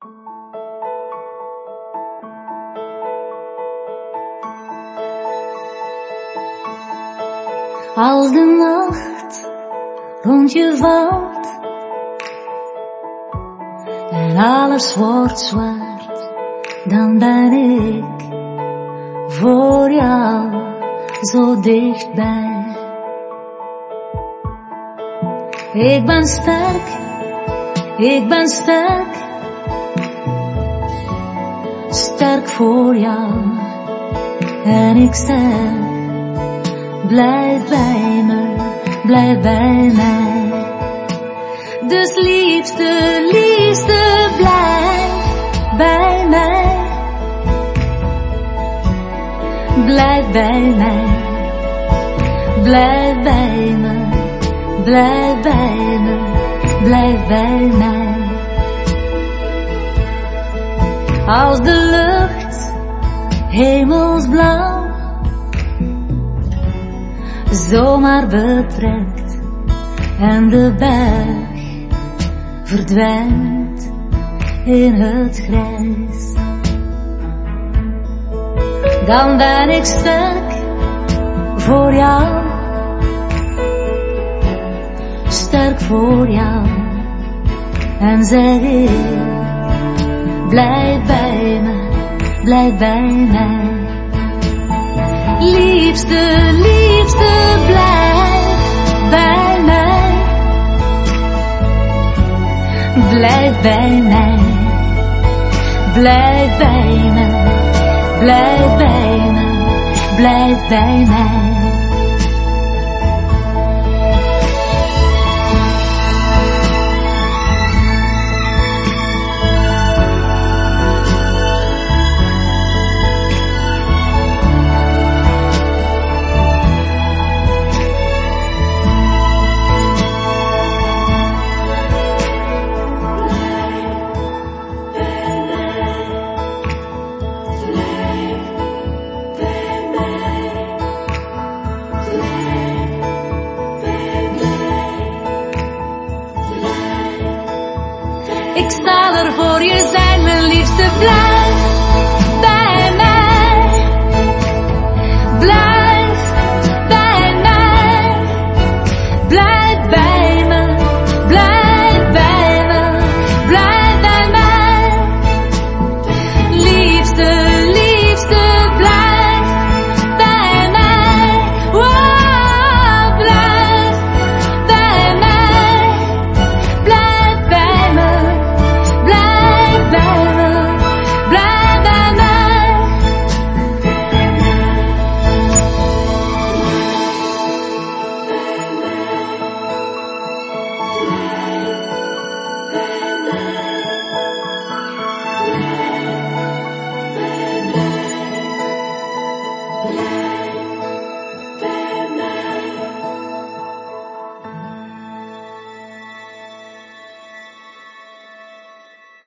Als de nacht rond je valt en alles wordt zwart, dan ben ik voor jou zo dichtbij. Ik ben sterk, sterk voor jou en ik zeg, blijf bij me, blijf bij mij. Dus liefste, liefste, blijf bij mij. Blijf bij mij, blijf bij me, blijf bij me, blijf bij mij. Als de lucht hemelsblauw zomaar betrekt en de berg verdwijnt in het grijs, dan ben ik sterk voor jou, sterk voor jou en zeg ik, blijf bij me, blijf bij mij. Liefste, liefste, blijf bij mij. Blijf bij mij. Blijf bij me. Blijf bij me. Blijf bij mij. Ik zal er voor je zijn, mijn liefste, blijf.